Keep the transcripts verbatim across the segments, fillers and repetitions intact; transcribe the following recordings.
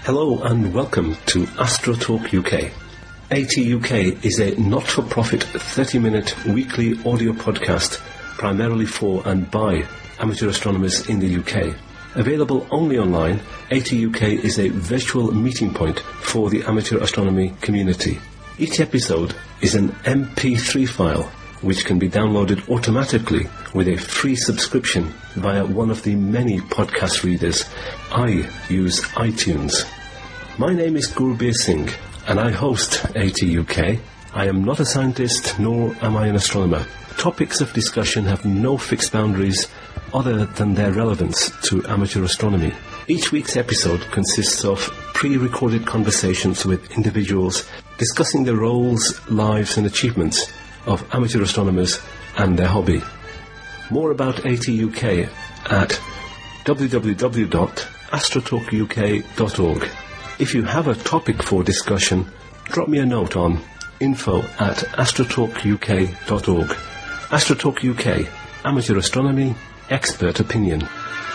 Hello and welcome to AstroTalk U K. AT U K is a not-for-profit thirty-minute weekly audio podcast primarily for and by amateur astronomers in the U K. Available only online, AT U K is a virtual meeting point for the amateur astronomy community. Each episode is an M P three file which can be downloaded automatically with a free subscription via one of the many podcast readers. I use iTunes. My name is Gurbir Singh and I host AT U K. I am not a scientist nor am I an astronomer. Topics of discussion have no fixed boundaries other than their relevance to amateur astronomy. Each week's episode consists of pre-recorded conversations with individuals discussing the roles, lives and achievements of amateur astronomers and their hobby. More about AT U K at w w w dot astrotalk u k dot org. If you have a topic for discussion, drop me a note on info at astrotalk u k dot org. AstroTalk U K, amateur astronomy, expert opinion.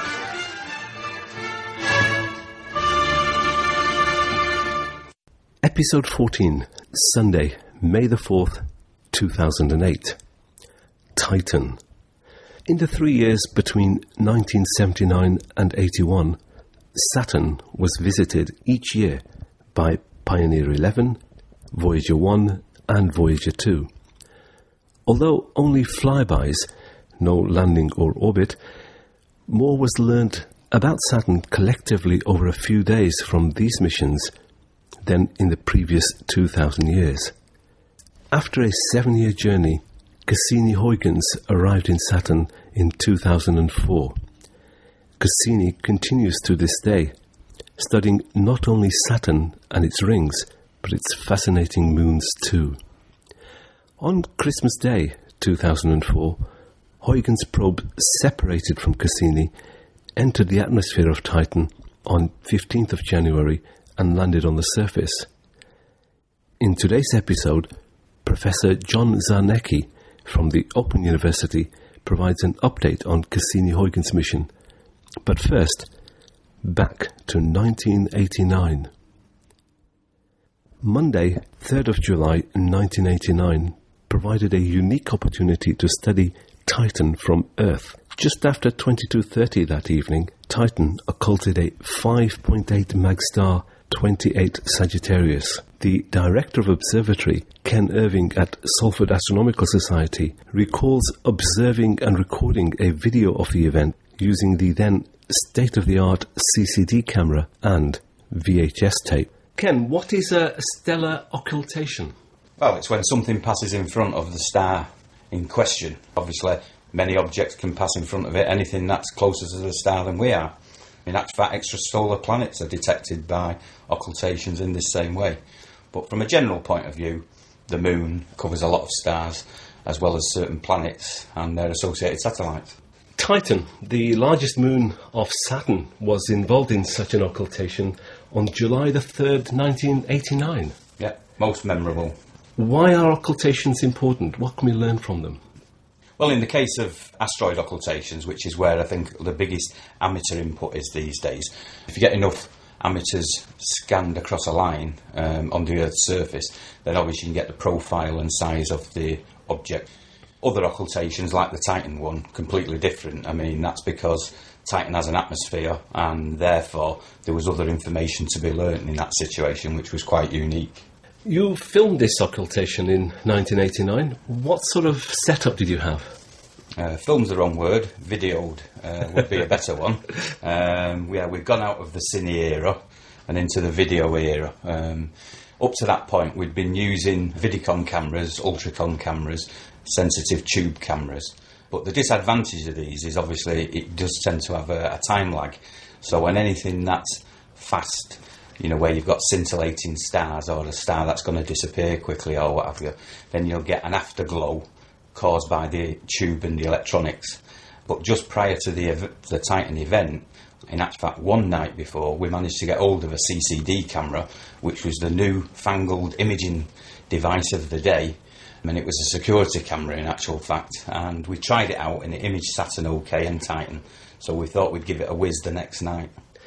Episode fourteen, Sunday, May the fourth, two thousand eight. Titan. In the three years between nineteen seventy-nine and eighty-one, Saturn was visited each year by Pioneer eleven, Voyager one and Voyager two. Although only flybys, no landing or orbit, more was learnt about Saturn collectively over a few days from these missions than in the previous two thousand years. After a seven-year journey, Cassini-Huygens arrived in Saturn in two thousand four. Cassini continues to this day, studying not only Saturn and its rings, but its fascinating moons too. On Christmas Day, two thousand four, Huygens' probe, separated from Cassini, entered the atmosphere of Titan on fifteenth of January and landed on the surface. In today's episode, Professor John Zarnecki from the Open University provides an update on Cassini-Huygens' mission. But first, back to nineteen eighty-nine. Monday, third of July nineteen eighty-nine, provided a unique opportunity to study Titan from Earth. Just after twenty-two thirty that evening, Titan occulted a five point eight mag star twenty-eight Sagittarius. The director of observatory, Ken Irving at Salford Astronomical Society, recalls observing and recording a video of the event using the then state-of-the-art C C D camera and V H S tape. Ken, what is a stellar occultation? Well, it's when something passes in front of the star in question. Obviously, many objects can pass in front of it, anything that's closer to the star than we are. In actual fact, extrasolar planets are detected by occultations in this same way. But from a general point of view, the moon covers a lot of stars, as well as certain planets and their associated satellites. Titan, the largest moon of Saturn, was involved in such an occultation on July the third, nineteen eighty-nine. Yeah, most memorable. Why are occultations important? What can we learn from them? Well, in the case of asteroid occultations, which is where I think the biggest amateur input is these days, if you get enough amateurs scanned across a line um, on the Earth's surface, then obviously you can get the profile and size of the object. Other occultations, like the Titan one, completely different. I mean, that's because Titan has an atmosphere and therefore there was other information to be learnt in that situation, which was quite unique. You filmed this occultation in nineteen eighty-nine. What sort of setup did you have? Uh, film's the wrong word. Videoed uh, would be a better one. Um, yeah, we've gone out of the cine era and into the video era. Um, up to that point, we'd been using Vidicon cameras, Ultracon cameras, sensitive tube cameras. But the disadvantage of these is obviously it does tend to have a, a time lag. So when anything that's fast, you know, where you've got scintillating stars or a star that's going to disappear quickly or what have you, then you'll get an afterglow caused by the tube and the electronics. But just prior to the ev- the Titan event, in actual fact, one night before, we managed to get hold of a C C D camera, which was the new fangled imaging device of the day. And it was a security camera in actual fact, and we tried it out and it imaged Saturn OK and Titan, so we thought we'd give it a whiz the next night.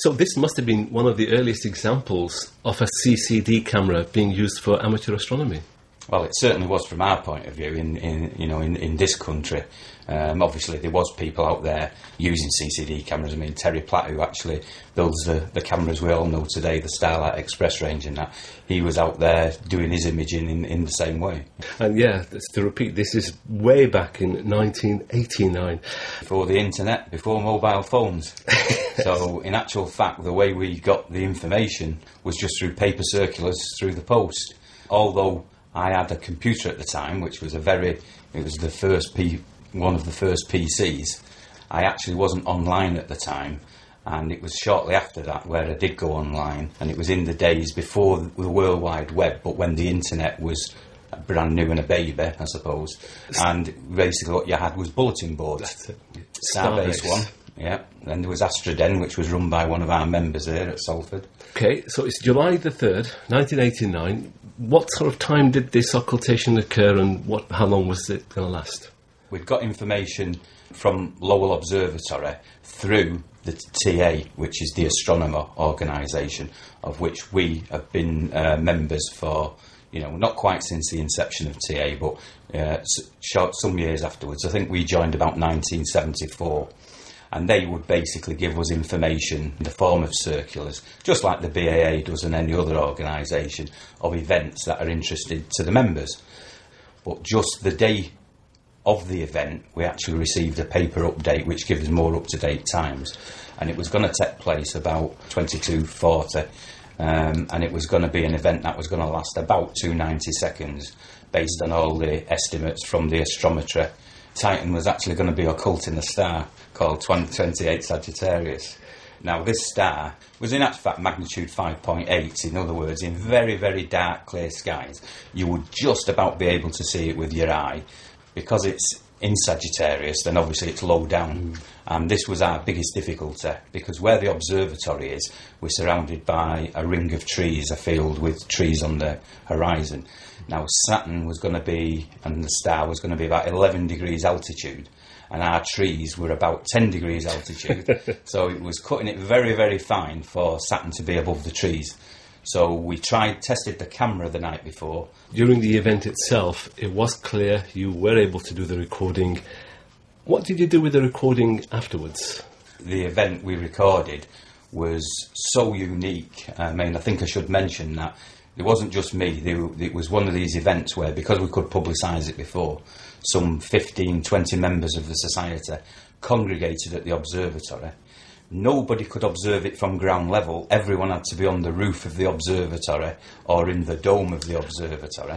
So this must have been one of the earliest examples of a C C D camera being used for amateur astronomy. Well, it certainly was from our point of view in, in you know, in, in this country. Um, obviously, there was people out there using C C D cameras. I mean, Terry Platt, who actually builds the, the cameras we all know today, the Starlight Express range and that, he was out there doing his imaging in, in the same way. And yeah, to repeat, this is way back in nineteen eighty-nine. Before the internet, before mobile phones. So, in actual fact, the way we got the information was just through paper circulars through the post. Although I had a computer at the time, which was a very, it was the first P, one of the first P Cs. I actually wasn't online at the time, and it was shortly after that where I did go online, and it was in the days before the World Wide Web, but when the internet was brand new and a baby, I suppose. And basically what you had was bulletin boards. Starbase one, yeah. Then there was Astroden, which was run by one of our members there at Salford. Okay, so it's July the third, nineteen eighty-nine. What sort of time did this occultation occur, and what? How long was it going to last? We'd got information from Lowell Observatory through the T A, which is the astronomer organisation, of which we have been uh, members for, you know, not quite since the inception of T A, but uh, short, some years afterwards. I think we joined about nineteen seventy-four. And they would basically give us information in the form of circulars, just like the B A A does and any other organisation, of events that are interested to the members. But just the day of the event, we actually received a paper update which gives us more up-to-date times. And it was going to take place about twenty-two forty, um, and it was going to be an event that was going to last about two hundred ninety seconds, based on all the estimates from the astrometry. Titan was actually going to be occulting a star called twenty-eight Sagittarius. Now, this star was in actual fact magnitude five point eight. In other words, in very, very dark, clear skies, you would just about be able to see it with your eye. Because it's in Sagittarius, then obviously it's low down. Mm. And this was our biggest difficulty, because where the observatory is, we're surrounded by a ring of trees, a field with trees on the horizon. Now, Saturn was going to be, and the star was going to be about eleven degrees altitude, and our trees were about ten degrees altitude. So it was cutting it very, very fine for Saturn to be above the trees. So we tried, tested the camera the night before. During the event itself, it was clear you were able to do the recording. What did you do with the recording afterwards? The event we recorded was so unique. I mean, I think I should mention that it wasn't just me. It was one of these events where, because we could publicise it before, some fifteen, twenty members of the society congregated at the observatory. Nobody could observe it from ground level. Everyone had to be on the roof of the observatory or in the dome of the observatory.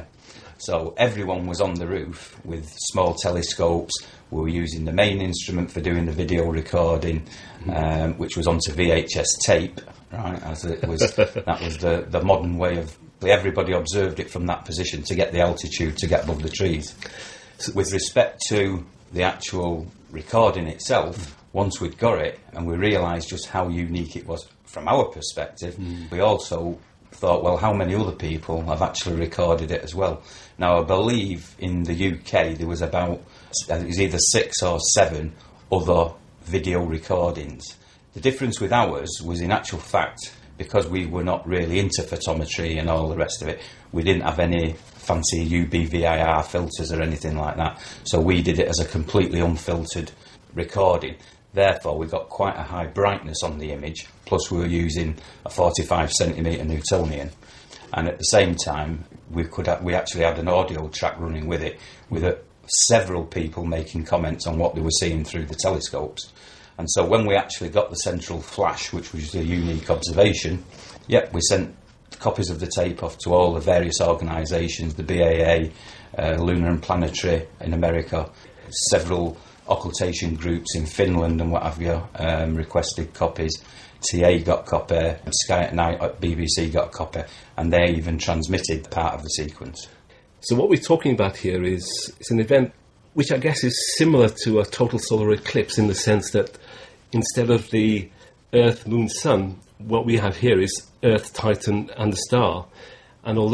So everyone was on the roof with small telescopes. We were using the main instrument for doing the video recording, um, which was onto V H S tape, right? As it was, that was the, the modern way of. Everybody observed it from that position to get the altitude to get above the trees. So with respect to the actual recording itself, once we'd got it and we realised just how unique it was from our perspective, mm. we also thought, well, how many other people have actually recorded it as well? Now, I believe in the U K there was about, it was either six or seven other video recordings. The difference with ours was, in actual fact, because we were not really into photometry and all the rest of it, we didn't have any fancy U B V I R filters or anything like that. So we did it as a completely unfiltered recording. Therefore, we got quite a high brightness on the image, plus we were using a forty-five centimetre Newtonian. And at the same time, we could ha- we actually had an audio track running with it, with a, several people making comments on what they were seeing through the telescopes. And so when we actually got the central flash, which was a unique observation, yep, we sent copies of the tape off to all the various organisations, the B A A, uh, Lunar and Planetary in America, several occultation groups in Finland and what have you, um, requested copies. T A got a copy, Sky at Night at B B C got a copy, and they even transmitted part of the sequence. So what we're talking about here is it's an event which I guess is similar to a total solar eclipse, in the sense that instead of the Earth, Moon, Sun, what we have here is Earth, Titan and the star. And although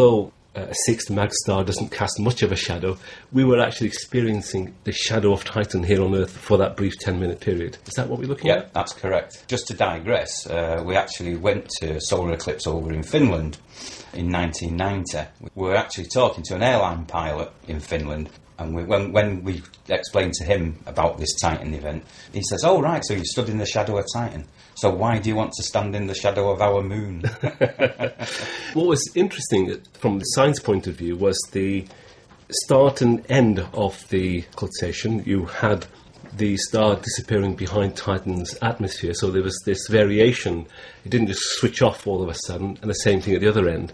a sixth mag star doesn't cast much of a shadow, we were actually experiencing the shadow of Titan here on Earth for that brief ten-minute period. Is that what we're looking yeah, at? Yeah, that's correct. Just to digress, uh, we actually went to a solar eclipse over in Finland in nineteen ninety. We were actually talking to an airline pilot in Finland, and we, when, when we explained to him about this Titan event, he says, oh, right, so you stood in the shadow of Titan. So why do you want to stand in the shadow of our moon? What was interesting from the science point of view was the start and end of the occultation. You had the star disappearing behind Titan's atmosphere, so there was this variation. It didn't just switch off all of a sudden, and the same thing at the other end.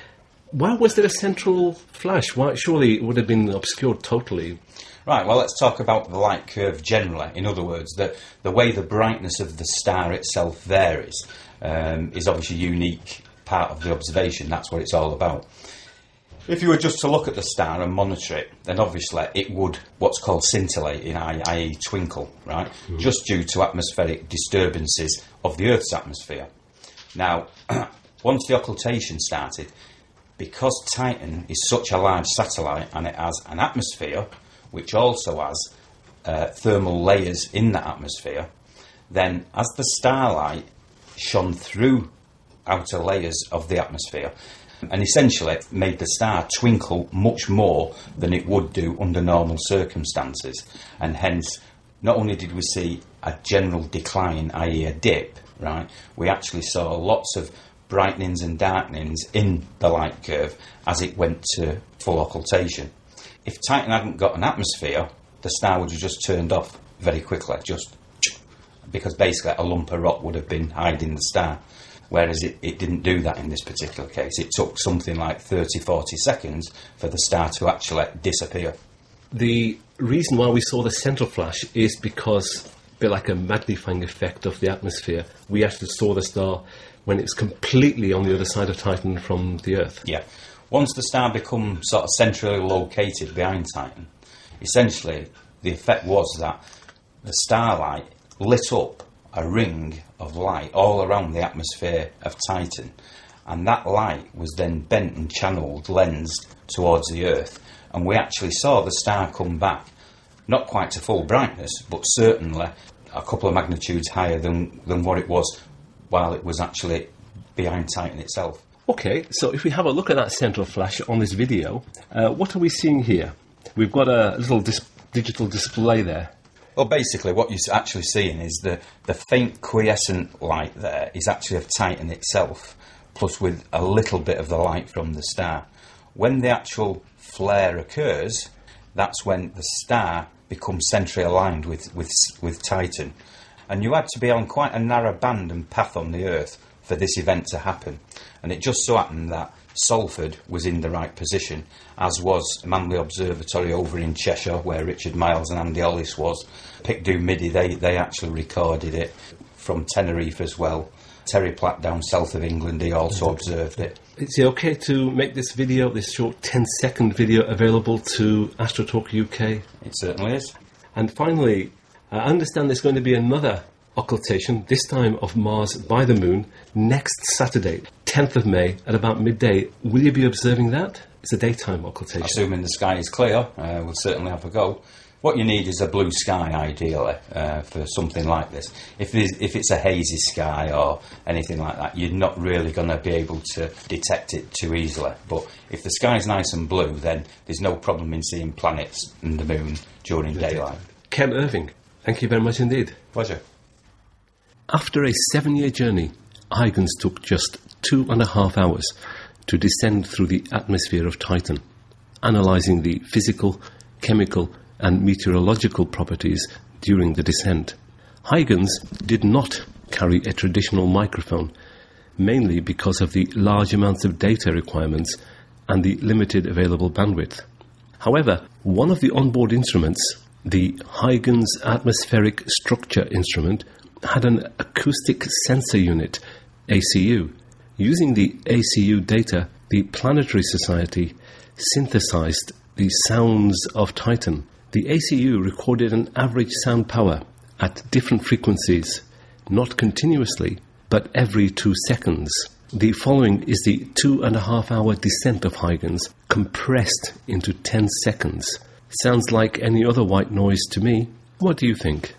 Why was there a central flash? Why? Surely it would have been obscured totally. Right, well, let's talk about the light curve generally. In other words, the, the way the brightness of the star itself varies um, is obviously a unique part of the observation. That's what it's all about. If you were just to look at the star and monitor it, then obviously it would what's called scintillate, that is twinkle, right? Mm-hmm. Just due to atmospheric disturbances of the Earth's atmosphere. Now, once the occultation started, because Titan is such a large satellite and it has an atmosphere, which also has uh, thermal layers in that atmosphere, then as the starlight shone through outer layers of the atmosphere, and essentially made the star twinkle much more than it would do under normal circumstances, and hence not only did we see a general decline, that is a dip, right, we actually saw lots of brightenings and darkenings in the light curve as it went to full occultation. If Titan hadn't got an atmosphere, the star would have just turned off very quickly, just because basically a lump of rock would have been hiding the star. Whereas it, it didn't do that in this particular case. It took something like thirty, forty seconds for the star to actually disappear. The reason why we saw the central flash is because, a bit like a magnifying effect of the atmosphere, we actually saw the star when it's completely on the other side of Titan from the Earth. Yeah. Once the star becomes sort of centrally located behind Titan, essentially the effect was that the starlight lit up a ring of light all around the atmosphere of Titan, and that light was then bent and channelled, lensed towards the Earth, and we actually saw the star come back, not quite to full brightness, but certainly a couple of magnitudes higher than, than what it was while it was actually behind Titan itself. Okay, so if we have a look at that central flash on this video, uh, what are we seeing here? We've got a little dis- digital display there. Well, basically what you're actually seeing is the, the faint quiescent light there is actually of Titan itself, plus with a little bit of the light from the star. When the actual flare occurs, that's when the star becomes centrally aligned with, with, with Titan. And you had to be on quite a narrow band and path on the Earth for this event to happen. And it just so happened that Salford was in the right position, as was Manley Observatory over in Cheshire, where Richard Miles and Andy Hollis was. Pictou Midi, they, they actually recorded it from Tenerife as well. Terry Platt down south of England, he also observed it. Is it okay to make this video, this short ten-second video, available to AstroTalk U K? It certainly is. And finally, I understand there's going to be another occultation, this time of Mars by the Moon, next Saturday, tenth of May, at about midday. Will you be observing that? It's a daytime occultation. Assuming the sky is clear, uh, we'll certainly have a go. What you need is a blue sky, ideally, uh, for something like this. If, if it's a hazy sky or anything like that, you're not really going to be able to detect it too easily. But if the sky's nice and blue, then there's no problem in seeing planets and the moon during daylight. Ken Irving, thank you very much indeed. Pleasure. After a seven-year journey, Huygens took just two and a half hours to descend through the atmosphere of Titan, analysing the physical, chemical and meteorological properties during the descent. Huygens did not carry a traditional microphone, mainly because of the large amounts of data requirements and the limited available bandwidth. However, one of the onboard instruments, the Huygens Atmospheric Structure Instrument, had an acoustic sensor unit, A C U. Using the A C U data, the Planetary Society synthesized the sounds of Titan. The A C U recorded an average sound power at different frequencies, not continuously, but every two seconds. The following is the two and a half hour descent of Huygens, compressed into ten seconds. Sounds like any other white noise to me. What do you think?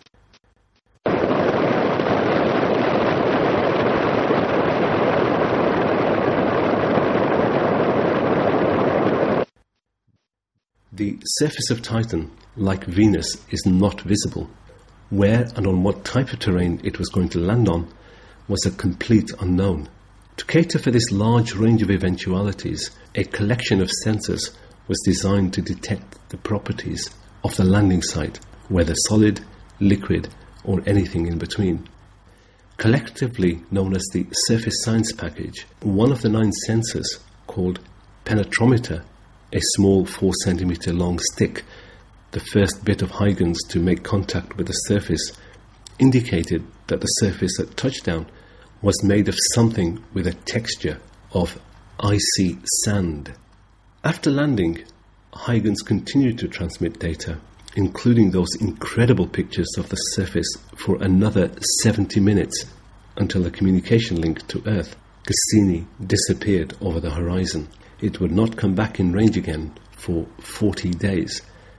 The surface of Titan, like Venus, is not visible. Where and on what type of terrain it was going to land on was a complete unknown. To cater for this large range of eventualities, a collection of sensors was designed to detect the properties of the landing site, whether solid, liquid, or anything in between. Collectively known as the Surface Science Package, one of the nine sensors, called penetrometer, a small four centimeter long stick, the first bit of Huygens to make contact with the surface, indicated that the surface at touchdown was made of something with a texture of icy sand. After landing, Huygens continued to transmit data, including those incredible pictures of the surface, for another seventy minutes until the communication link to Earth, Cassini, disappeared over the horizon. It would not come back in range again for forty days.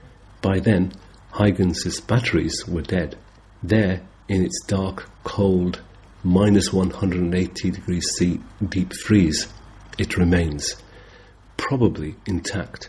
By then, Huygens' batteries were dead. There, in its dark, cold, minus one hundred eighty degrees C deep freeze, it remains, probably intact.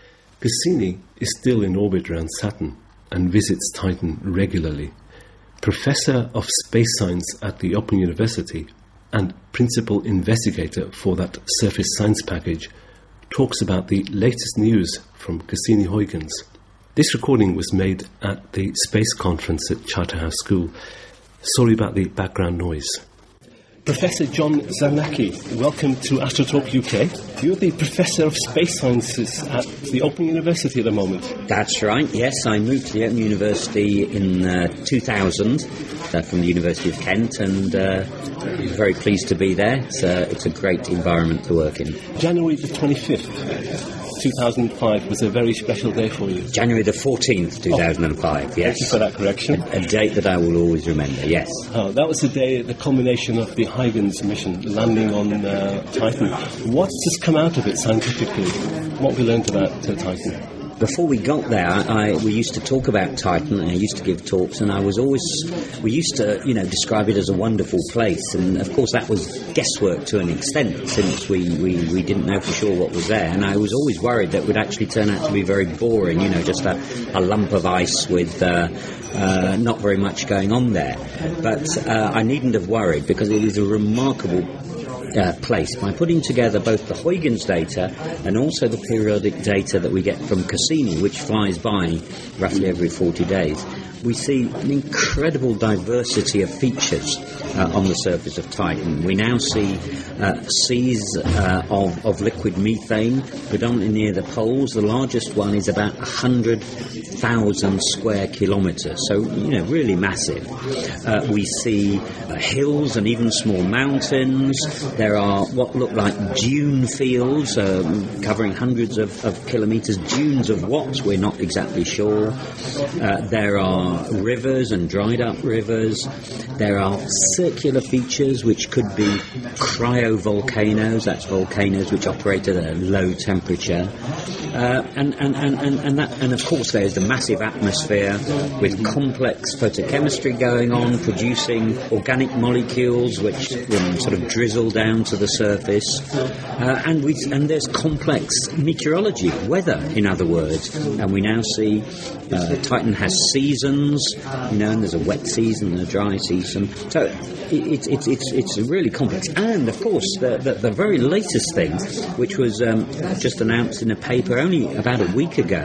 Cassini is still in orbit around Saturn and visits Titan regularly. Professor of Space Science at the Open University and principal investigator for that Surface Science Package, talks about the latest news from Cassini-Huygens. This recording was made at the space conference at Charterhouse School. Sorry about the background noise. Professor John Zarnacki, welcome to Astrotalk U K. You're the Professor of Space Sciences at the Open University at the moment. That's right, yes. I moved to the Open University in uh, two thousand uh, from the University of Kent, and uh, I'm very pleased to be there. It's, uh, it's a great environment to work in. January the twenty-fifth. two thousand five was a very special day for you. January the fourteenth, two thousand five, oh, yes. Thank you for that correction. A, a date that I will always remember, yes. Oh, that was the day, the culmination of the Huygens mission, landing on uh, Titan. What's just come out of it scientifically? What we learned about uh, Titan? Before we got there, I, we used to talk about Titan, and I used to give talks, and I was always, we used to, you know, describe it as a wonderful place, and of course that was guesswork to an extent, since we, we, we didn't know for sure what was there, and I was always worried that it would actually turn out to be very boring, you know, just a, a lump of ice with uh, uh, not very much going on there. But uh, I needn't have worried, because it is a remarkable Uh, place. By putting together both the Huygens data and also the periodic data that we get from Cassini, which flies by roughly every forty days, we see an incredible diversity of features uh, on the surface of Titan. We now see uh, seas uh, of, of liquid methane, predominantly near the poles. The largest one is about one hundred thousand square kilometres, so, you know, really massive. Uh, we see uh, hills and even small mountains. There are what look like dune fields um, covering hundreds of, of kilometres. Dunes of what? We're not exactly sure. Uh, there are rivers and dried up rivers. There are circular features which could be cryovolcanoes. That's volcanoes which operate at a low temperature. Uh, and, and, and, and, and, that, and of course there's the massive atmosphere with complex photochemistry going on, producing organic molecules which um, sort of drizzle down to the surface. Uh, and, we, and there's complex meteorology, weather in other words. And we now see uh, Titan has seasons, you know, and there's a wet season and a dry season. So it, it, it, it's, it's really complex. And of course the, the, the very latest thing, which was um, just announced in a paper only about a week ago,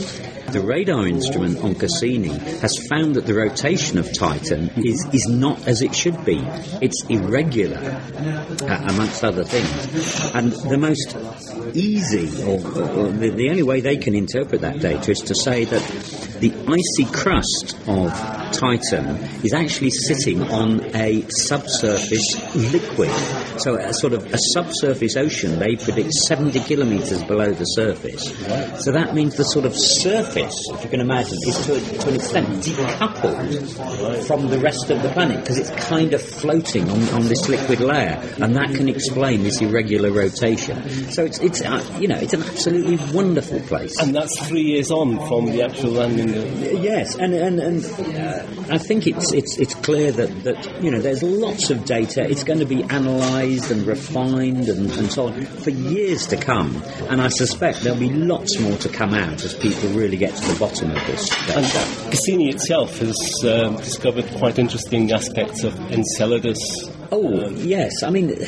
the radar instrument on Cassini has found that the rotation of Titan is, is not as it should be. It's irregular, uh, amongst other things. And the most easy, or, or the, the only way they can interpret that data is to say that the icy crust of Titan is actually sitting on a subsurface liquid. So a sort of a subsurface ocean, they predict seventy kilometres below the surface. So that means the sort of surface, if you can imagine, is to, a, to an extent decoupled from the rest of the planet, because it's kind of floating on, on this liquid layer, and that can explain this irregular rotation. So it's, it's uh, you know, it's an absolutely wonderful place. And that's three years on from the actual landing. Yes, and and, and uh, I think it's it's it's clear that, that you know there's lots of data. It's going to be analysed and refined and, and so on for years to come, and I suspect there'll be lots more to come out as people really get to the bottom of this data. And Cassini itself has um, discovered quite interesting aspects of Enceladus. Oh um, yes, I mean.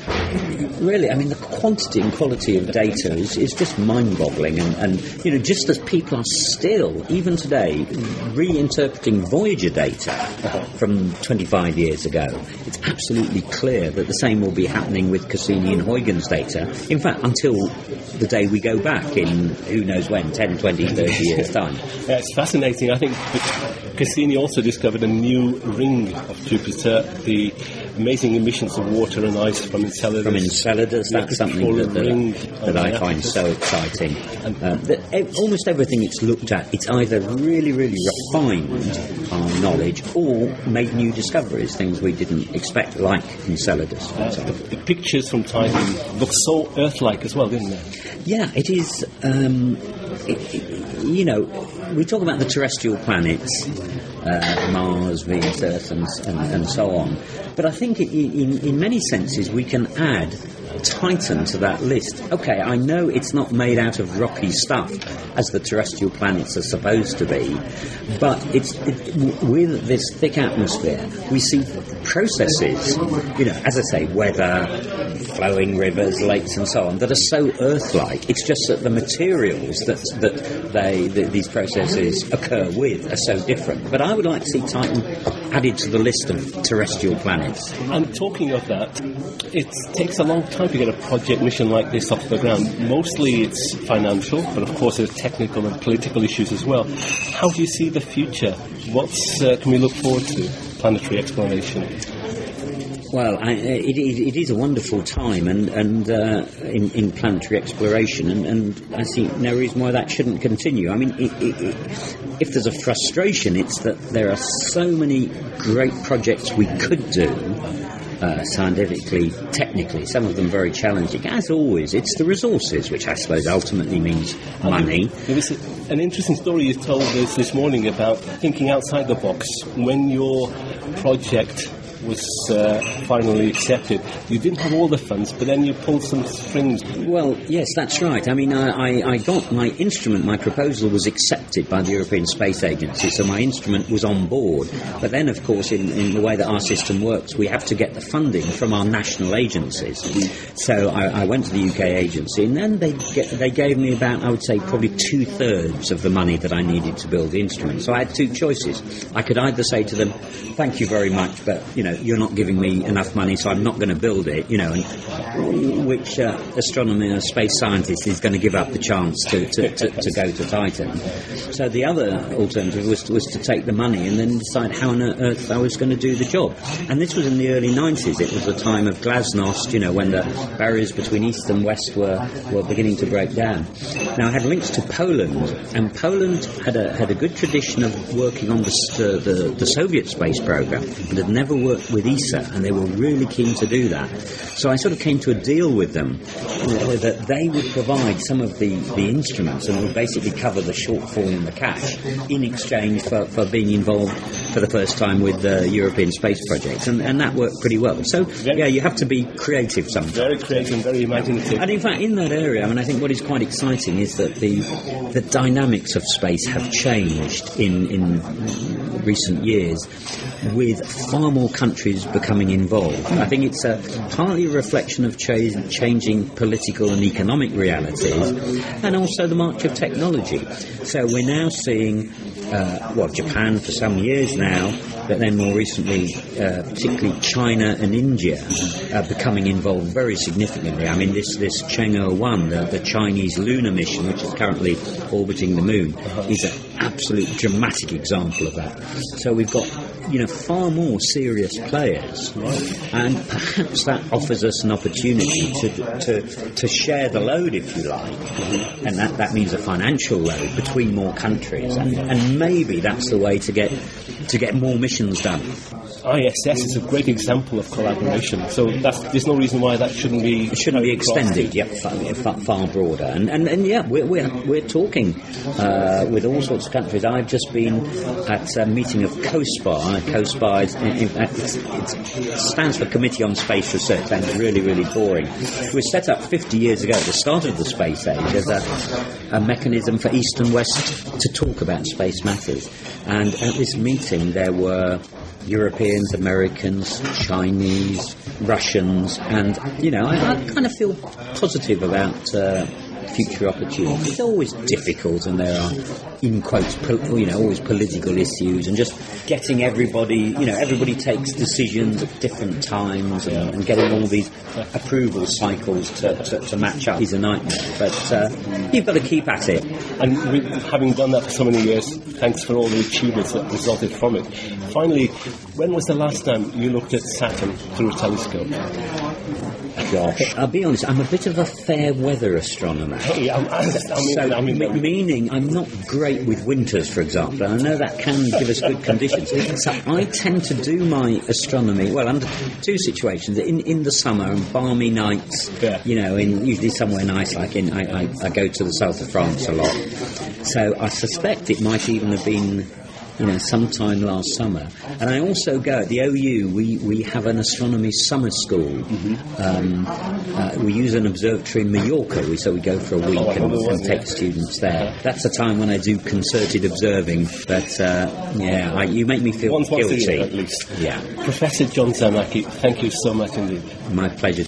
Really, I mean, the quantity and quality of data is, is just mind-boggling, and, and, you know, just as people are still, even today, reinterpreting Voyager data from twenty-five years ago, it's absolutely clear that the same will be happening with Cassini and Huygens data, in fact, until the day we go back in, who knows when, ten, twenty, thirty years' time. Yeah, it's fascinating. I think Cassini also discovered a new ring of Jupiter, the amazing emissions of water and ice from Enceladus. From Enceladus, that's something that, that, that I find so exciting. Uh, that almost everything it's looked at, it's either really, really refined our knowledge or made new discoveries, things we didn't expect, like Enceladus. Uh, the, the pictures from Titan look so Earth-like as well, didn't they? Yeah, it is. Um, it, it, you know, we talk about the terrestrial planets, uh, Mars, Venus, Earth, and, and, and so on. But I think in, in, in many senses we can add Titan to that list. Okay, I know it's not made out of rocky stuff as the terrestrial planets are supposed to be, but it's it, with this thick atmosphere we see processes, you know, as I say, weather, flowing rivers, lakes and so on, that are so Earth-like. It's just that the materials that that they that these processes occur with are so different. But I would like to see Titan added to the list of terrestrial planets. And talking of that, it takes a long time to get a project mission like this off the ground. Mostly it's financial, but of course there's technical and political issues as well. How do you see the future? What uh, can we look forward to? Planetary exploration. Well, I, it, it, it is a wonderful time, and, and uh, in, in planetary exploration, and, and I see no reason why that shouldn't continue. I mean, it, it, it, if there's a frustration, it's that there are so many great projects we could do, uh, scientifically, technically, some of them very challenging. As always, it's the resources, which I suppose ultimately means money. There was an interesting story you told us this morning about thinking outside the box. When your project was uh, finally accepted, you didn't have all the funds, but then you pulled some strings. Well, yes, that's right. I mean, I, I, I got my instrument, my proposal was accepted by the European Space Agency, so my instrument was on board. But then, of course, in, in the way that our system works, we have to get the funding from our national agencies. So I, I went to the U K agency, and then they get, they gave me about, I would say, probably two-thirds of the money that I needed to build the instrument. So I had two choices. I could either say to them, thank you very much, but, you know, you're not giving me enough money, so I'm not going to build it, you know, and which uh, astronomer or space scientist is going to give up the chance to, to, to, to go to Titan? So the other alternative was to, was to take the money and then decide how on earth I was going to do the job. And this was in the early nineties. It was the time of glasnost, you know, when the barriers between east and west were, were beginning to break down. Now, I had links to Poland, and Poland had a, had a good tradition of working on the, the, the Soviet space program, but had never worked with E S A, and they were really keen to do that. So I sort of came to a deal with them uh, that they would provide some of the, the instruments and would basically cover the shortfall in the cash in exchange for, for being involved for the first time with the European space projects, and, and that worked pretty well. So, yeah, you have to be creative sometimes. Very creative and very imaginative. And in fact, in that area, I mean, I think what is quite exciting is that the the dynamics of space have changed in, in recent years, with far more countries becoming involved. I think it's a partly a reflection of cha- changing political and economic realities, and also the march of technology. So we're now seeing uh, well, Japan for some years now, but then more recently, uh, particularly China and India are becoming involved very significantly. I mean, this, this Chang'e one, the, the Chinese lunar mission, which is currently orbiting the moon, is an absolute dramatic example of that. So we've got, you know, far more serious players, and perhaps that offers us an opportunity to to, to share the load, if you like, and that, that means a financial load between more countries, and, and maybe that's the way to get to get more missions done. I S S is a great example of collaboration, so that's, there's no reason why that shouldn't be... It shouldn't be extended, yep, far, far, far broader. And, and, and yeah, we're, we're, we're talking uh, with all sorts of countries. I've just been at a meeting of COSPAR. COSPAR is, in, in fact, it's, it's, it stands for Committee on Space Research, and it's really, really boring. It was set up fifty years ago at the start of the space age as a, a mechanism for East and West to talk about space matters. And at this meeting there were Europeans, Americans, Chinese, Russians, and, you know, I, I kind of feel positive about uh, future opportunities. It's always difficult, and there are, in quotes, pol- you know, always political issues, and just getting everybody, you know, everybody takes decisions at different times, and, and getting all these approval cycles to, to, to match up is a nightmare. But uh, you've got to keep at it. And we, having done that for so many years, thanks for all the achievements that resulted from it. Finally, when was the last time you looked at Saturn through a telescope? Gosh, I'll be honest, I'm a bit of a fair weather astronomer. Hey, I'm, I mean, so, I mean, m- meaning I'm not great with winters, for example, and I know that can give us good conditions. So I tend to do my astronomy, well, under two situations. In in the summer, and balmy nights, yeah. you know, in usually somewhere nice, like in, I, I, I go to the south of France a lot. So I suspect it might even have been, you know, sometime last summer. And I also go, at the O U, we, we have an astronomy summer school. Mm-hmm. Um, uh, we use an observatory in Mallorca, we, so we go for a week oh, and, and take students there. Uh-huh. That's the time when I do concerted observing, but uh, yeah, I, you make me feel once, guilty. Once a year, at least. Yeah. Professor John Zarnacki, thank you so much indeed. My pleasure.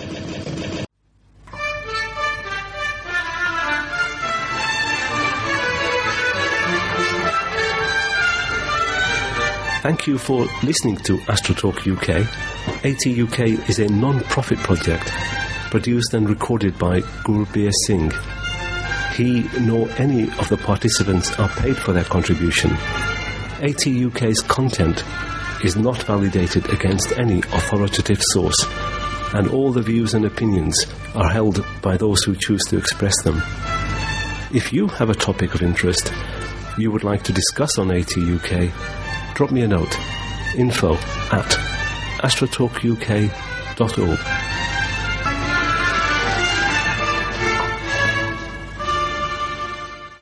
Thank you for listening to AstroTalk U K. AT U K is a non-profit project produced and recorded by Gurbir Singh. He nor any of the participants are paid for their contribution. AT U K's content is not validated against any authoritative source, and all the views and opinions are held by those who choose to express them. If you have a topic of interest you would like to discuss on AT U K, drop me a note, info at astrotalk U K dot org.